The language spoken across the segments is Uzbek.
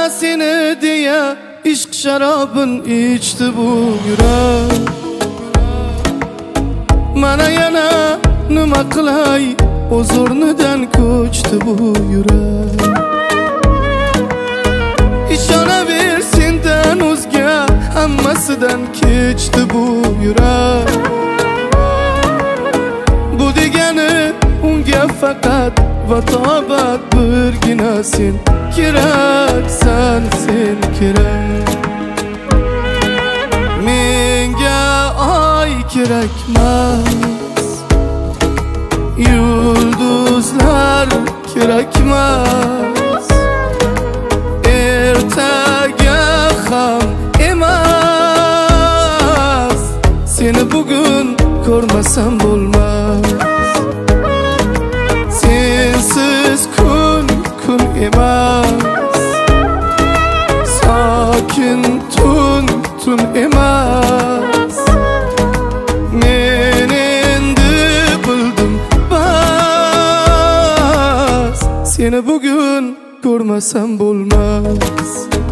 seni diye ishq sharobin ichdi bu yurak. Mana yana nima qilay, o'z o'rnidan ko'chdi bu yurak. İşonaver sendan o'zga hammasidan kechdi bu yurak. Bu degani unga faqat vatobat birgina sen keraksan, sen kerak. Menga oy kerakmas, yulduzlar kerakmas, ertaga ham emas. Seni bugun ko'rmasam bo'lmas. Sensiz kun emas, sokin tun emas. Men endi bildim bas, seni bugun ko'rmasam bo'lmas.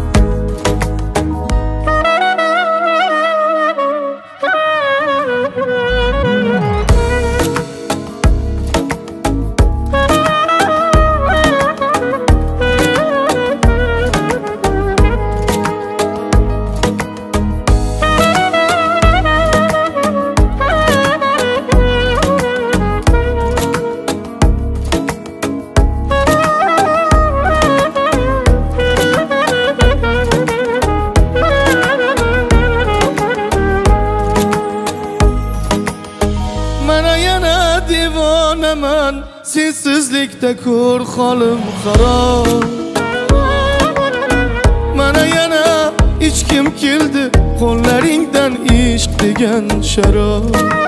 Mana yana devonaman, sensizlikda ko'r holim xarob. Mana yana ichkim keldi qo'llaringdan ishq degan sharob.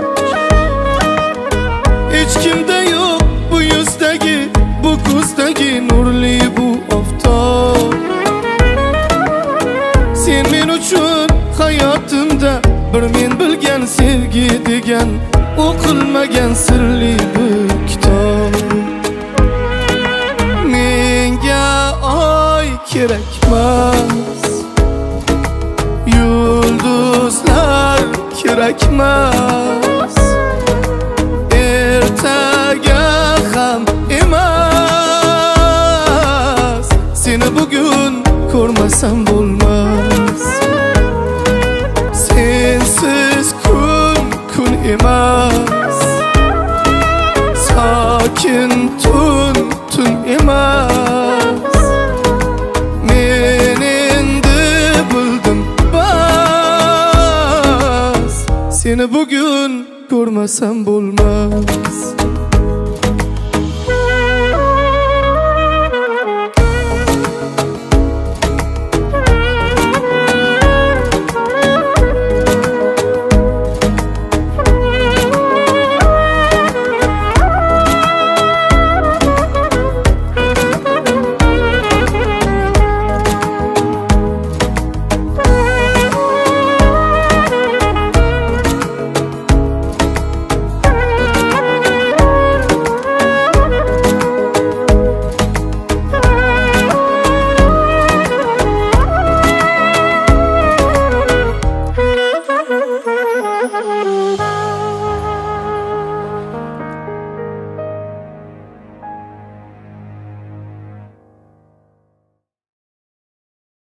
Hech kimda yo'q bu yuzdagi, bu ko'zdagi nurli bu oftob. Sen men uchun hayotimda bir men bilgan sevgi degan o'qilmagan sirli bir kitob. Menga oy kerakmas, yulduzlar kerakmas, ertaga ham emas. Seni bugun ko'rmasam bo'lmas. Sensiz kun emas, sokin tun emas. Men endi bildim bas, seni bugun ko'rmasam bo'lmas.